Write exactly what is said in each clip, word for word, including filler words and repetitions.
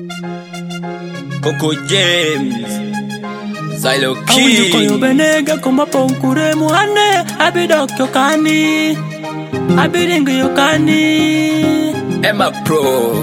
Coco James, Silo Key. Awuju koyo benega kuma ponkure muhane. Abidok yokani, abiding yokani. Emma Pro.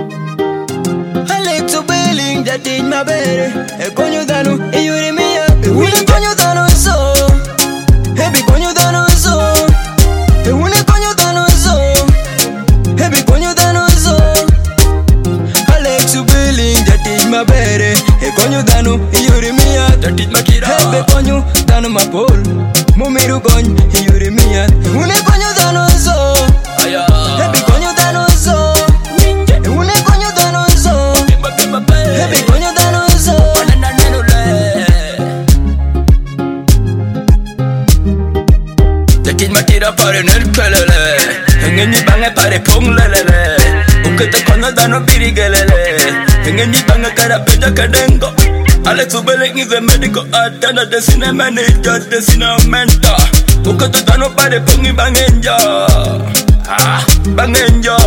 I like to bailing that in my bed. E konyo danu, e yuri miya. E wune konyo danu so. E bi konyo danu so. E wune konyo danu so. E bi konyo danu so. I like to bailing that in my bed. E konyo danu, e yuri miya. That is Makira. E bi konyo danu ma pol. Mumiru konyo, e yuri miya. E wune konyo danu so. Aya. E bi konyo danu so. E wune konyo danu so. Baby, konyo dano so. Takin Makira pare nel kelele. Ngeni bange pare pong lelele. Ukete kono dano biri gelele. Ngeni bange kara peja kadengo. Alex Ubele is a medical attendant, the cinema manager, the cinema mentor. Ukete dano pare pongi bangenja. Ah, bangenja.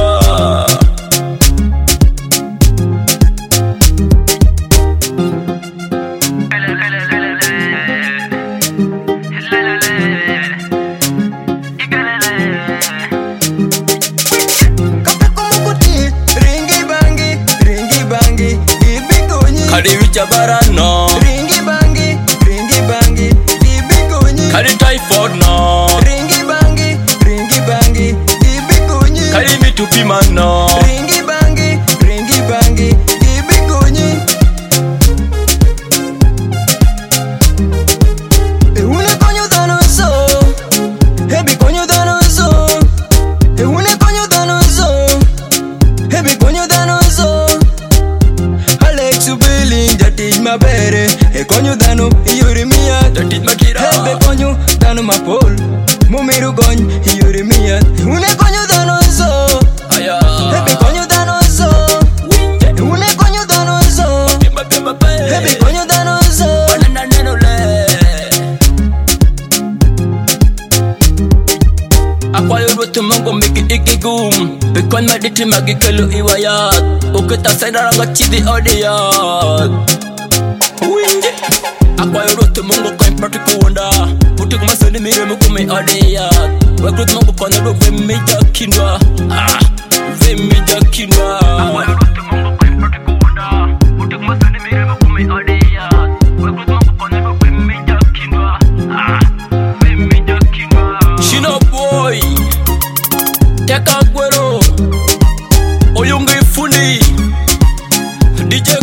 Kadi wicha barano. Ringi bangi, ringi bangi, dibi kunyi. Kadi typhoid no. Ringi bangi, ringi bangi, dibi kunyi. Kadi mitupi mano. Ringi bangi, ringi bangi, dibi kunyi. E une konyo dano so. E bi konyo dano so. E une konyo dano so. E bi konyo dano so. Alex Ubele that is my bere. E konyo dano e yuri miya. That is Makira. Ebe konyo dano ma pol. Mumiru konyo e yuri miya. Une konyo dano so. Aya. Ebe konyo dano so. Une konyo dano so. Ebe konyo dano so. Akwa yorutu mongo miki ikigum. Bikon maditi magikelu iwayat. Ukita senaranga chidi odiyat. Winje. Akwa yorutu mongo koin partikuunda. Putik masoni mire mukumi odiyat. Wekrut mongo kone do vemi jakindwa. Ah, vemi jakindwa. Akwa yorutu mongo koin partikuunda. Putik masoni mire mukumi odiyat. Wekrut mongo kone do vemi jakindwa. Ah, vemi jakindwa. Shino boy. Teka Gwero Oyungi Fundi D J